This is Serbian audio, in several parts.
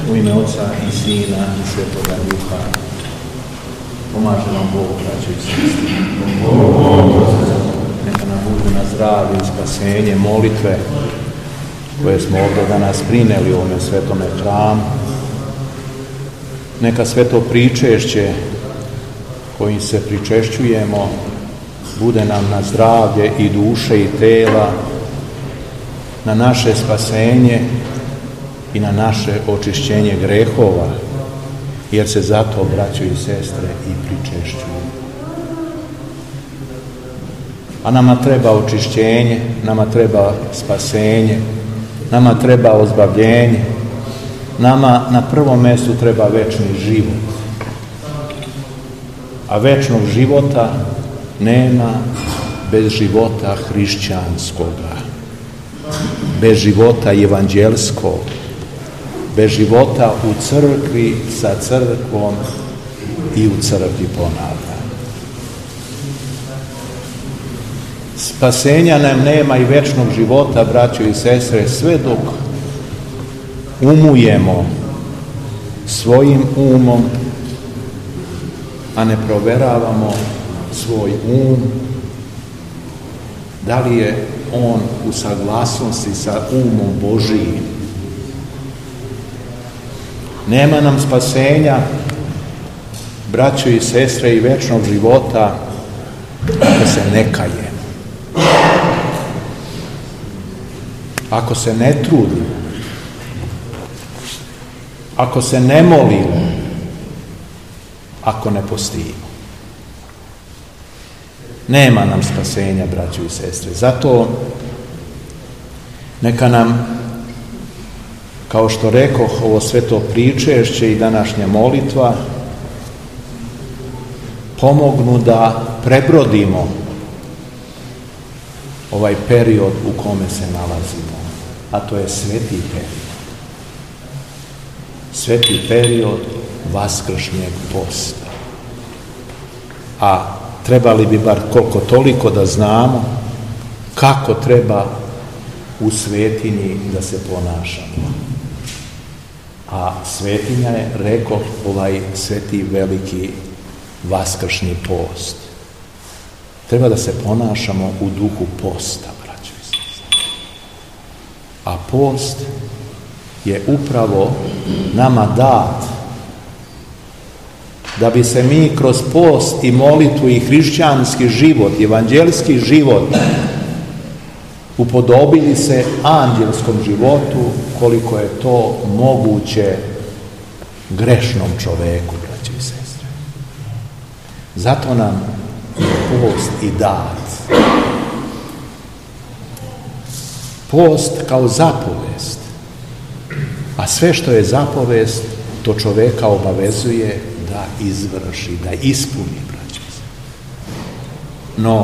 U ime Oca i Sina i Svetoga Duha. Pomaže nam Bog, braćo i sestre. Neka nam budu na zdravlje i spasenje molitve koje smo ovdje danas prineli u ovome svetome hramu. Neka sveto pričešće kojim se pričešćujemo bude nam na zdravlje i duše i tela, na naše spasenje i na naše očišćenje grehova, jer se zato, braćo i sestre, i pričešćuju. A nama treba očišćenje, nama treba spasenje, nama treba ozbavljenje, nama na prvom mjestu treba večni život. A večnog života nema bez života hrišćanskoga, bez života evanđelskog, bez života u crkvi sa crkvom i u crkvi ponavlja. Spasenja nam nema i večnog života, braćo i sestre, sve dok umujemo svojim umom, a ne proveravamo svoj um, da li je on u saglasnosti sa umom Božijim. Nema nam spasenja, braćo i sestre, i večnog života ako se ne kajemo, ako se ne trudimo, ako se ne molimo, ako ne postimo. Nema nam spasenja, braćo i sestre. Zato neka nam, kao što rekoh, ovo sveto pričešće i današnja molitva pomognu da prebrodimo ovaj period u kome se nalazimo, a to je sveti period. Sveti period vaskršnjeg posta. A trebali bi bar koliko toliko da znamo kako treba u svetinji da se ponašamo. A svetinja je, rekao, ovaj sveti veliki vaskršnji post. Treba da se ponašamo u duhu posta, braćo i sestre. A post je upravo nama dat da bi se mi kroz post i molitvu i hrišćanski život, evanđelski život upodobili se anđelskom životu koliko je to moguće grešnom čoveku, braći i sestre. Zato nam je post i dat. Post kao zapovest, a sve što je zapovest to čoveka obavezuje da izvrši, da ispuni, braći. No,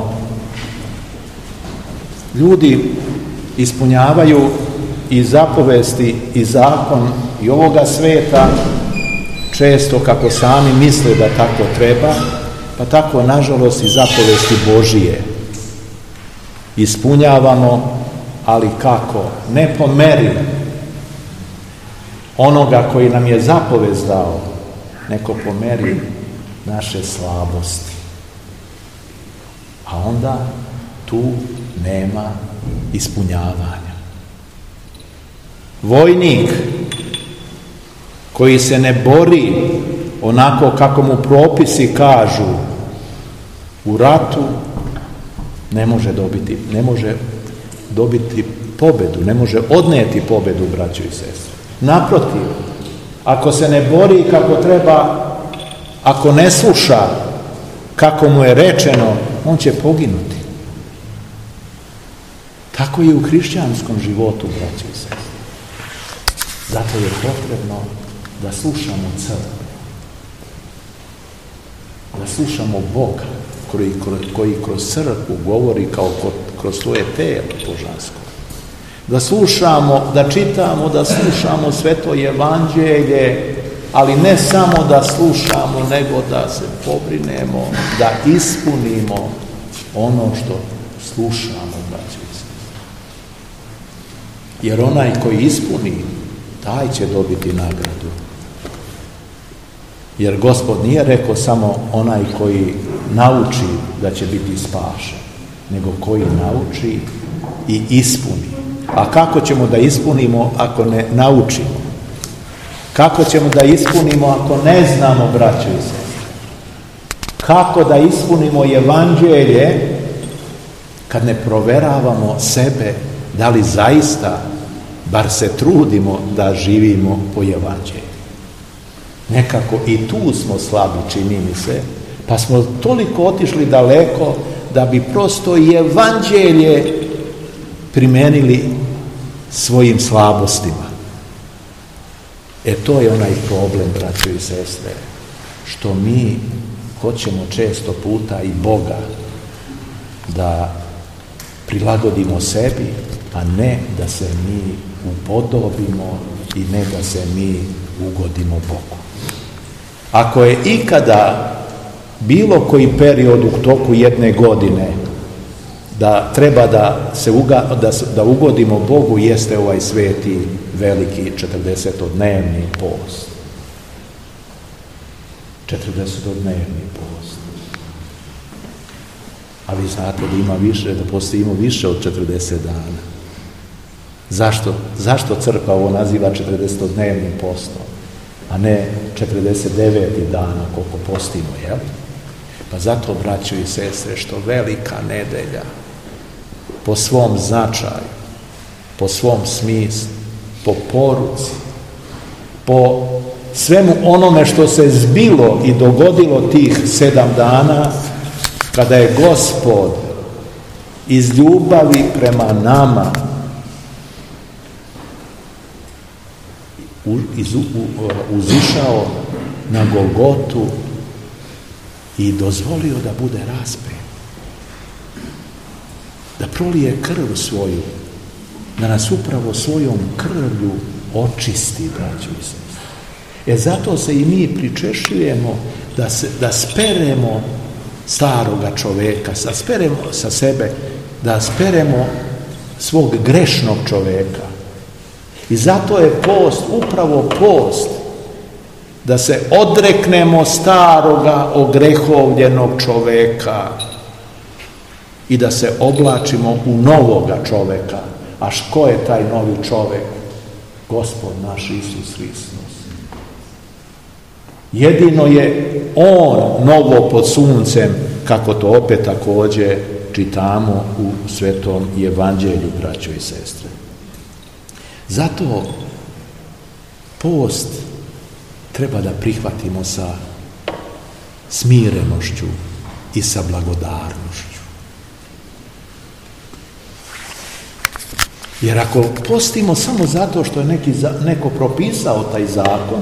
ljudi ispunjavaju i zapovesti i zakon i ovoga sveta često kako sami misle da tako treba, pa tako nažalost i zapovesti Božije ispunjavamo, ali kako? Ne po meri onoga koji nam je zapovest dao, neko po meri naše slabosti. A onda tu nema ispunjavanja. Vojnik koji se ne bori onako kako mu propisi kažu u ratu ne može dobiti pobedu, ne može odnijeti pobedu, braćo i sestre. Naprotiv, ako se ne bori kako treba, ako ne sluša kako mu je rečeno, on će poginuti. Tako i u hrišćanskom životu, braćo i sestre. Zato je potrebno da slušamo crkvu, da slušamo Boga koji kroz crkvu govori kao kroz svoje telo božansko. Da slušamo, da čitamo, da slušamo sveto evanđelje, ali ne samo da slušamo, nego da se pobrinemo, da ispunimo ono što slušamo, braćo i sestre. Jer onaj koji ispuni taj će dobiti nagradu. Jer Gospod nije rekao samo onaj koji nauči da će biti spašen, nego koji nauči i ispuni. A kako ćemo da ispunimo ako ne naučimo? Kako ćemo da ispunimo ako ne znamo, braćo i sestre? Kako da ispunimo evanđelje kad ne proveravamo sebe, da li zaista, bar se trudimo da živimo po evanđelju? Nekako i tu smo slabi, čini mi se, pa smo toliko otišli daleko da bi prosto i evanđelje primenili svojim slabostima. To je onaj problem, braćo i sestre, što mi hoćemo često puta i Boga da prilagodimo sebi, a ne da se mi upodobimo i ne da se mi ugodimo Bogu. Ako je ikada bilo koji period u toku jedne godine da treba da ugodimo Bogu, jeste ovaj sveti veliki 40-dnevni post. 40-dnevni post. A vi znate da ima više, da postojimo više od 40 dana. Zašto crkva ovo naziva 40-dnevnim postom, a ne 49 dana koliko postimo, jel? Pa zato, braćo i sestre, što velika nedelja po svom značaju, po svom smislu, po poruci, po svemu onome što se zbilo i dogodilo tih 7 dana, kada je Gospod iz ljubavi prema nama uzišao na Golgotu i dozvolio da bude raspet, da prolije krv svoju, da nas upravo svojom krvlju očisti, braćo i sestre. Zato se i mi pričešljujemo da speremo staroga čoveka, speremo sa sebe, da speremo svog grešnog čoveka. I zato je post, upravo post, da se odreknemo staroga ogrehovljenog čoveka i da se oblačimo u novoga čoveka. A ko je taj novi čovek? Gospod naš Isus Hristos. Jedino je on novo pod suncem, kako to opet također čitamo u Svetom evanđelju, braćo i sestre. Zato post treba da prihvatimo sa smirenošću i sa blagodarnošću. Jer ako postimo samo zato što je neko propisao taj zakon,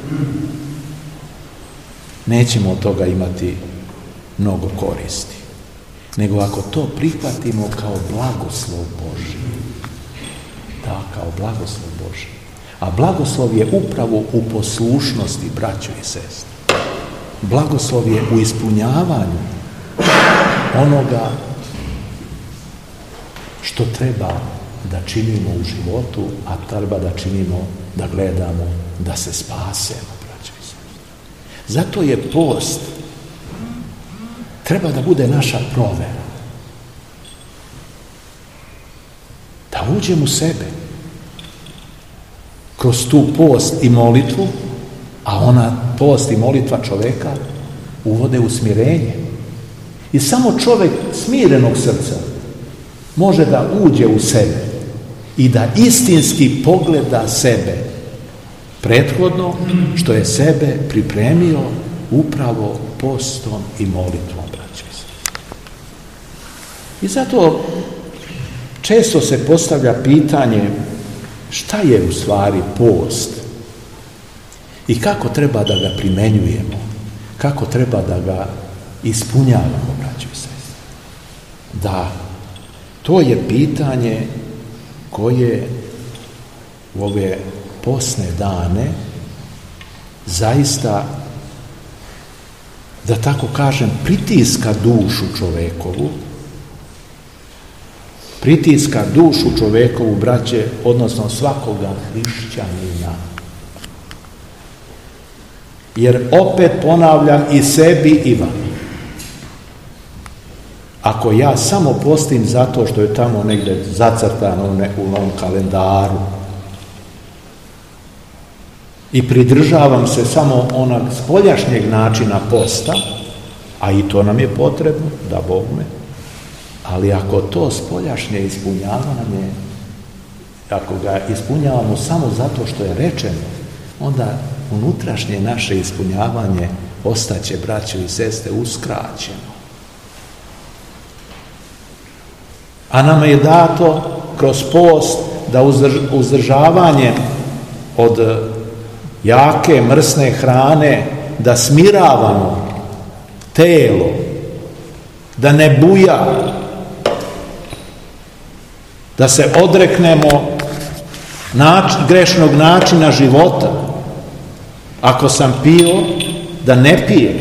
nećemo od toga imati mnogo koristi. Nego ako to prihvatimo kao blagoslov Božji. Da, kao blagoslov Božji. A blagoslov je upravo u poslušnosti, braćo i sestre. Blagoslov je u ispunjavanju onoga što treba da činimo u životu, a treba da činimo, da gledamo, da se spasemo, braćo i sestre. Zato je post treba da bude naša provera. Da uđemo u sebe kroz tu post i molitvu, a ona post i molitva čoveka uvode u smirenje. I samo čovjek smirenog srca može da uđe u sebe i da istinski pogleda sebe prethodno što je sebe pripremio upravo postom i molitvom, braćo. I zato često se postavlja pitanje šta je u stvari post i kako treba da ga primenjujemo, kako treba da ga ispunjavamo, braćo i sestre. Da, to je pitanje koje u ove postne dane zaista, da tako kažem, pritiska dušu čovekovu, pritiska dušu čovekovu, braće, odnosno svakoga hrišćanina. Jer opet ponavljam i sebi i vama. Ako ja samo postim zato što je tamo negdje zacrtano u ovom kalendaru i pridržavam se samo onog spoljašnjeg načina posta, a i to nam je potrebno, da Bog me, ali ako to spoljašnje ispunjavanje, ako ga ispunjavamo samo zato što je rečeno, onda unutrašnje naše ispunjavanje ostaće, braćo i sestre, uskraćeno. A nama je dato kroz post da uzdržavanje od jake, mrsne hrane, da smiravamo telo, da ne buja, da se odreknemo grešnog načina života. Ako sam pio, da ne pijem.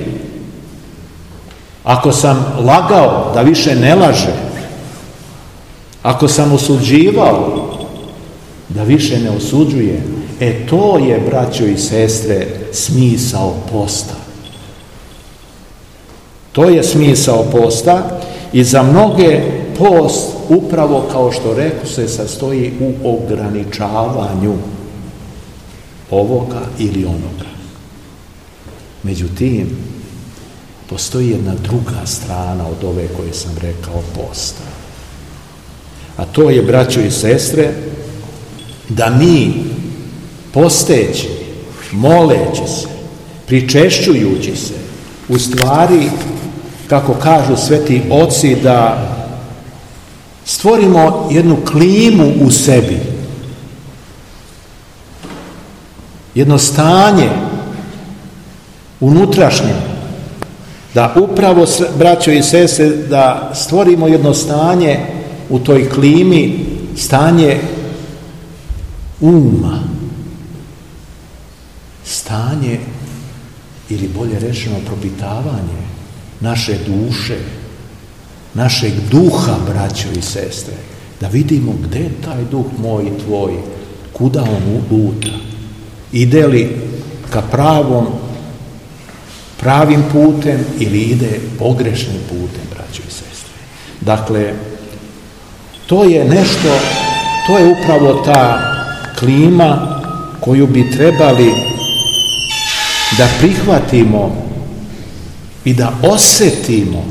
Ako sam lagao, da više ne lažem. Ako sam osuđivao, da više ne osuđujem. To je, braćo i sestre, smisao posta. To je smisao posta i za mnoge post, upravo kao što reku, se sastoji u ograničavanju ovoga ili onoga. Međutim, postoji jedna druga strana od ove koje sam rekao posta. A to je, braćo i sestre, da mi posteći, moleći se, pričešćujući se, u stvari, kako kažu sveti oci, da stvorimo jednu klimu u sebi, jedno stanje unutrašnje, da upravo, braćo i sestre, da stvorimo jedno stanje u toj klimi, stanje uma, stanje, ili bolje rečeno, propitavanje naše duše, našeg duha, braćo i sestre, da vidimo gdje je taj duh moj i tvoj, kuda on luta, ide li ka pravim putem ili ide pogrešnim putem, braćo i sestre. Dakle, to je nešto, to je upravo ta klima koju bi trebali da prihvatimo i da osjetimo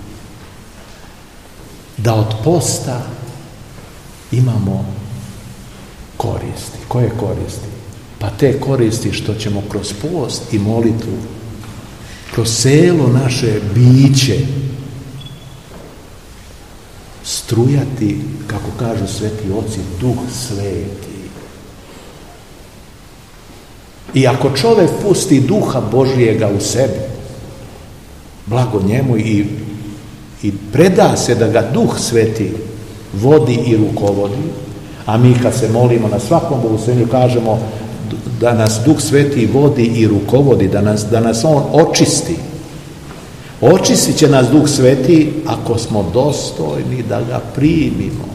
da od posta imamo koristi. Koje koristi? Pa te koristi što ćemo kroz post i molitvu, kroz celo naše biće strujati, kako kažu sveti oci, Duh Sveti. I ako čovjek pusti Duha Božijega u sebi, blago njemu, i preda se da ga Duh Sveti vodi i rukovodi, a mi kad se molimo na svakom bogosluženju kažemo da nas Duh Sveti vodi i rukovodi, da nas on očisti. Očistit će nas Duh Sveti ako smo dostojni da ga primimo.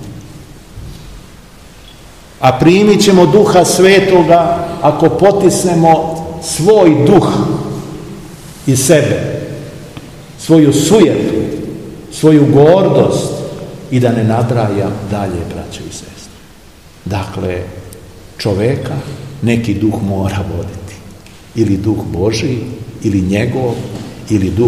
A primit ćemo Duha Svetoga ako potisnemo svoj duh iz sebe, svoju sujetu, svoju gordost, i da ne nabrajam dalje, braćo i sestre. Dakle, čoveka neki duh mora voditi. Ili duh Božji, ili njegov, ili duh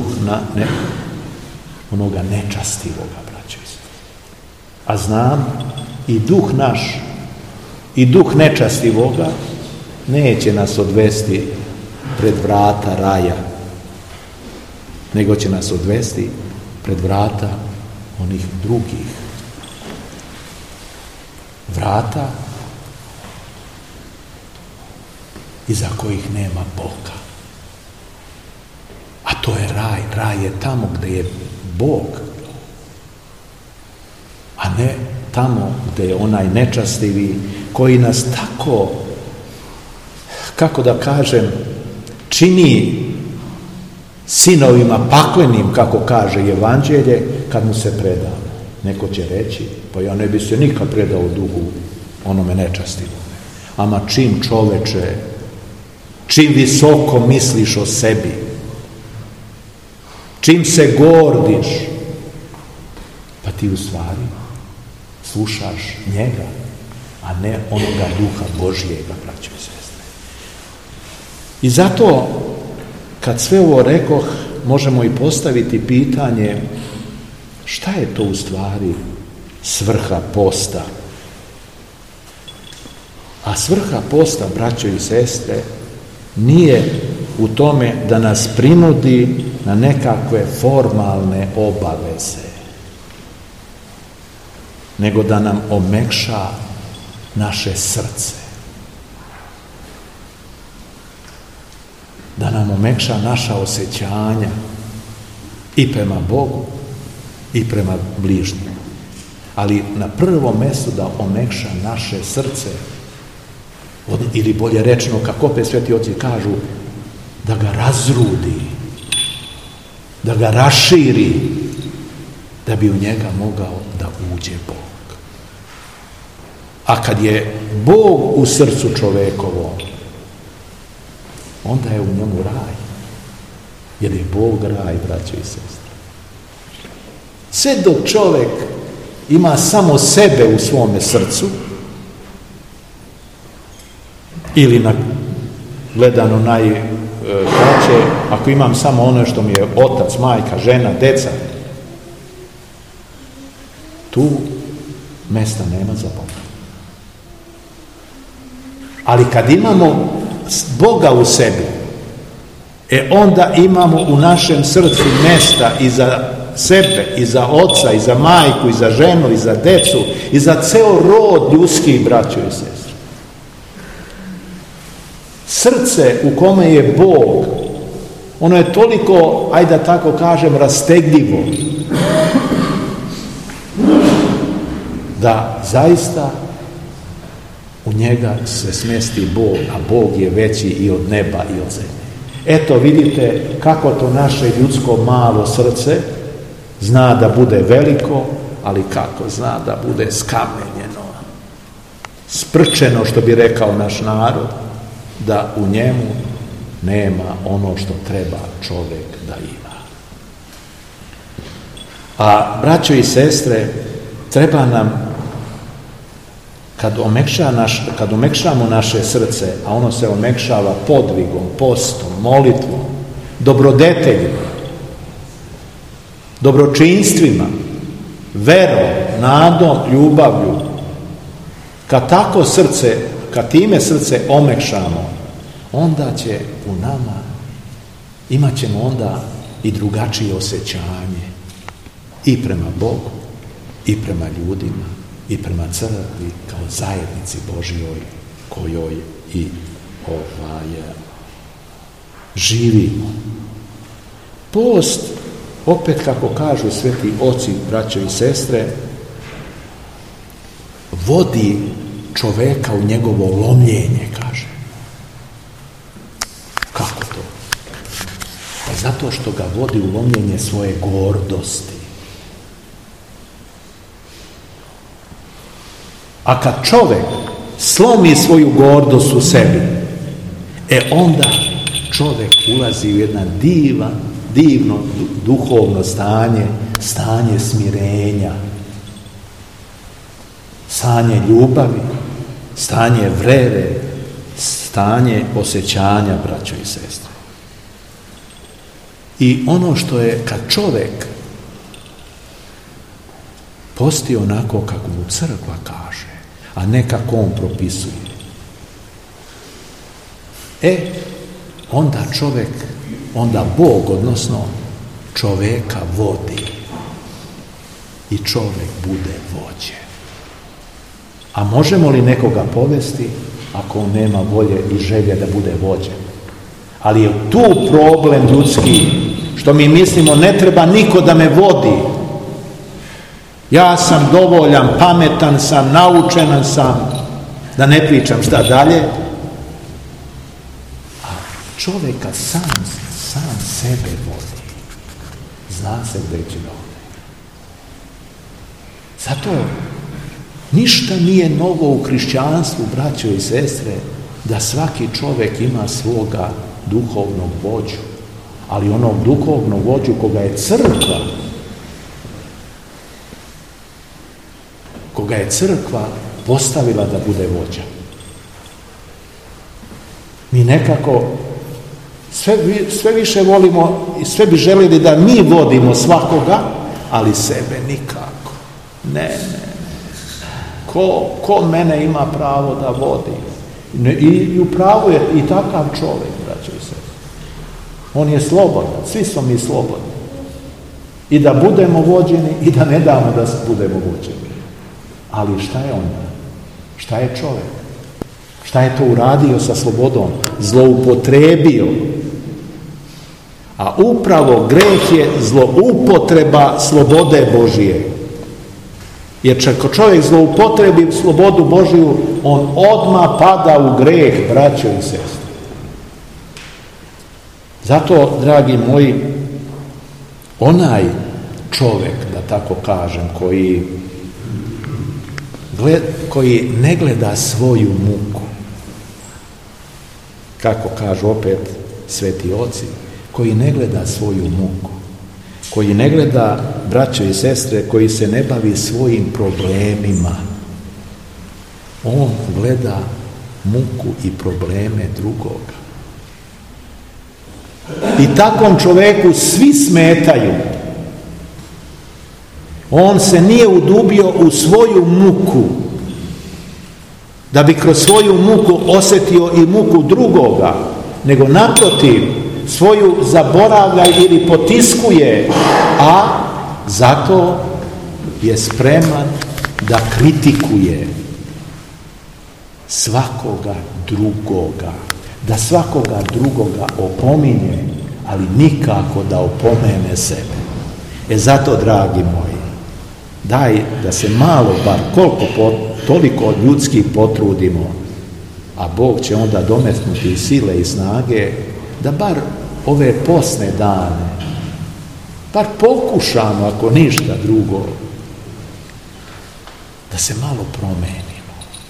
onoga nečastivoga, braćo i sestre. A znam, i duh naš, i duh nečastivoga neće nas odvesti pred vrata raja, nego će nas odvesti pred vrata onih drugih. Vrata iza kojih nema Boga. A to je raj. Raj je tamo gdje je Bog, a ne tamo gdje je onaj nečastivi koji nas tako, kako da kažem, čini sinovima paklenim, kako kaže Evanđelje, kad mu se predamo. Neko će reći, Pa ja ne bi se nikad predao duhu onome nečastivom. Ama čim, čoveče, čim visoko misliš o sebi, čim se gordiš, pa ti u stvari slušaš njega, a ne onoga duha Božijega, braćo i sestre. I zato, kad sve ovo rekoh, možemo i postaviti pitanje šta je to u stvari svrha posta. A svrha posta, braćo i sestre, nije u tome da nas prinudi na nekakve formalne obaveze, nego da nam omekša naše srce. Da nam omekša naša osjećanja i prema Bogu i prema bližnjima. Ali na prvom mjestu da omekša naše srce, ili bolje rečeno, kako opet sveti oci kažu, da ga razrudi, da ga raširi, da bi u njega mogao da uđe Bog. A kad je Bog u srcu čovekovo, onda je u njemu raj. Jer je Bog raj, braćo i sestre. Sve dok čovjek ima samo sebe u svome srcu, ili gledano najkraće, ako imam samo ono što mi je otac, majka, žena, deca, tu mesta nema za Boga. Ali kad imamo Boga u sebi, onda imamo u našem srcu mesta i za sebe, i za oca, i za majku, i za ženu, i za decu, i za ceo rod ljudski, braćo i sestre. Srce u kome je Bog, ono je toliko, ajde da tako kažem, rastegljivo, da zaista u njega se smesti Bog, a Bog je veći i od neba i od zemlje. Eto, vidite kako to naše ljudsko malo srce zna da bude veliko, ali kako zna da bude skamenjeno, sprčeno, što bi rekao naš narod, da u njemu nema ono što treba čovjek da ima. A braćo i sestre, treba nam, kad omekšamo naše srce, a ono se omekšava podvigom, postom, molitvom, dobrodeteljima, dobročinstvima, verom, nadom, ljubavlju, kad time srce omekšamo, onda će u nama, imat ćemo onda i drugačije osjećanje i prema Bogu, i prema ljudima, i prema crkvi kao zajednici Božjoj kojoj i živimo. Post, opet kako kažu sveti oci, braćo i sestre, vodi čoveka u njegovo lomljenje, kaže. Kako to? Pa zato što ga vodi u lomljenje svoje gordosti. A kad čovjek slomi svoju gordost u sebi, onda čovjek ulazi u jedan divno duhovno stanje smirenja, stanje ljubavi, stanje vere, stanje osjećanja, braćo i sestre. I ono što je, kad čovjek posti onako kako mu crkva kaže, a ne kako on propisuje, onda Bog, odnosno čovjeka vodi i čovjek bude vođen. A možemo li nekoga povesti ako on nema volje i želje da bude vođen? Ali je tu problem ljudski, što mi mislimo ne treba niko da me vodi. Ja sam dovoljan, pametan sam, naučen sam, da ne pričam šta dalje. A čovjeka sam sebe vodi. Zna se gdje će da ode. Zato Ništa nije novo u hrišćanstvu, braćo i sestre, da svaki čovjek ima svoga duhovnog vođu, ali onog duhovnog vođu koga je crkva postavila da bude vođa. Mi nekako sve više volimo i sve bi željeli da mi vodimo svakoga, ali sebe nikako. Ne. Ko mene ima pravo da vodi? I u pravu je i takav čovjek, braćo i sestre. On je slobodan, svi smo mi slobodni. I da budemo vođeni i da ne damo da budemo vođeni. Ali šta je onda? Šta je čovjek? Šta je to uradio sa slobodom? Zloupotrebio. A upravo greh je zloupotreba slobode Božije. Jer ako čovjek zloupotrebi slobodu Božiju, on odmah pada u greh, braćo i sestre. Zato, dragi moji, onaj čovjek, da tako kažem, koji ne gleda svoju muku, kako kažu opet sveti oci, koji ne gleda svoju muku, koji ne gleda, braćo i sestre, koji se ne bavi svojim problemima, on gleda muku i probleme drugoga. I takvom čovjeku svi smetaju. On se nije udubio u svoju muku, da bi kroz svoju muku osjetio i muku drugoga, nego naprotiv, svoju zaboravlja ili potiskuje, a zato je spreman da kritikuje svakoga drugoga, da svakoga drugoga opominje, ali nikako da opomene sebe. Zato, dragi moji, daj da se malo, bar toliko ljudski potrudimo, a Bog će onda domestnuti sile i snage, da bar ove posne dane, bar pokušamo, ako ništa drugo, da se malo promenimo.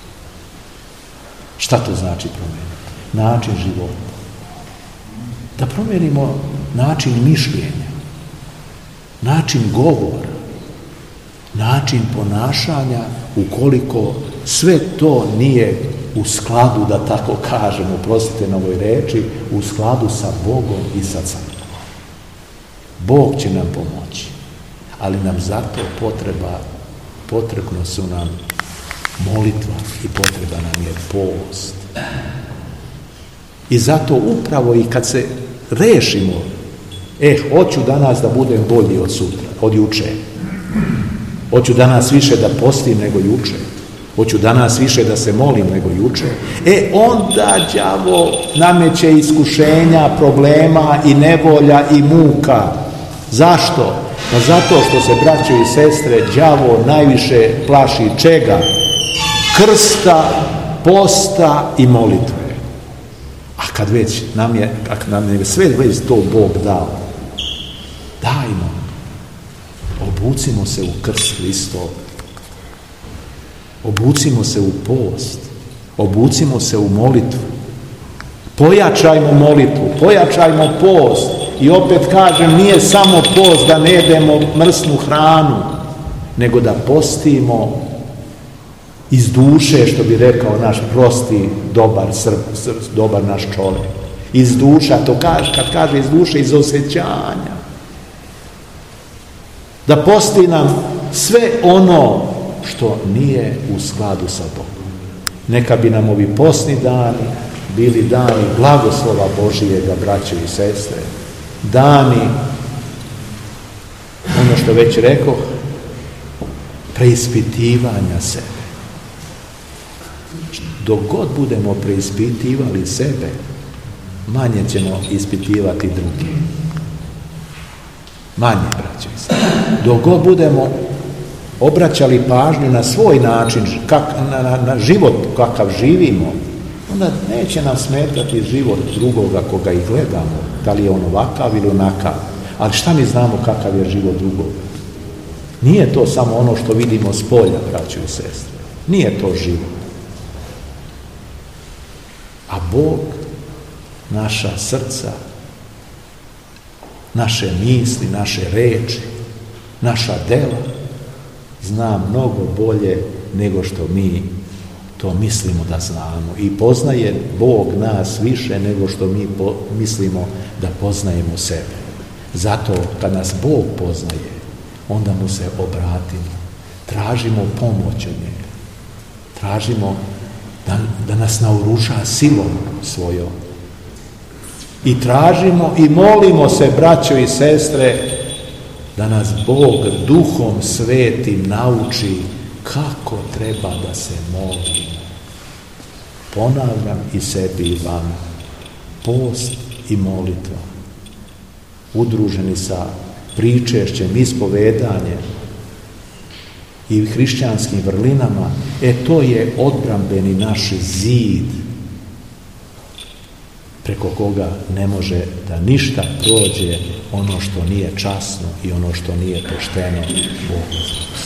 Šta to znači promeniti? Način života. Da promenimo način mišljenja, način govora, način ponašanja, ukoliko sve to nije u skladu, da tako kažem, oprostite na ovoj reči, u skladu sa Bogom i sa crkvom. Bog će nam pomoći, ali nam zato potrebno su nam molitva i potreba nam je post. I zato upravo i kad se rešimo, hoću danas da budem bolji od sutra, od juče. Hoću danas više da postim nego juče. Hoću danas više da se molim nego juče. Onda đavo nameće iskušenja, problema i nevolja i muka. Zašto? Pa zato što se, braćo i sestre, đavo najviše plaši čega? Krsta, posta i molitve. A kad već nam je sve već to Bog dao, dajmo, obucimo se u krst Hristov, obucimo se u post, obucimo se u molitvu, pojačajmo molitvu, pojačajmo post. I opet kažem, nije samo post da ne jedemo mrsnu hranu, nego da postimo iz duše, što bi rekao naš prosti, dobar naš čovjek. Iz duša, to kad kaže iz duše, iz osjećanja. Da posti nam sve ono što nije u skladu sa Bogom. Neka bi nam ovi postni dani bili dani blagoslova Božijega, braće i sestre. Dani, ono što već rekao, preispitivanja sebe. Dok god budemo preispitivali sebe, manje ćemo ispitivati druge. Manje, braće i sestre. Dok god budemo obraćali pažnju na svoj način, na život kakav živimo, onda neće nam smetati život drugoga koga i gledamo, da li je on ovakav ili onakav. Ali šta mi znamo kakav je život drugoga? Nije to samo ono što vidimo s polja, braćo i sestre. Nije to život. A Bog naša srca, naše misli, naše reči, naša dela zna mnogo bolje nego što mi to mislimo da znamo. I poznaje Bog nas više nego što mi mislimo da poznajemo sebe. Zato kad nas Bog poznaje, onda mu se obratimo. Tražimo pomoć od njega. Tražimo da nas naoruža silom svojom. I tražimo i molimo se, braćo i sestre, da nas Bog Duhom Svetim nauči kako treba da se molimo. Ponavljam i sebi i vama. Post i molitva, udruženi sa pričešćem, ispovedanjem i hrišćanskim vrlinama, to je odbrambeni naš zid preko koga ne može da ništa prođe ono što nije časno i ono što nije pošteno Bogu.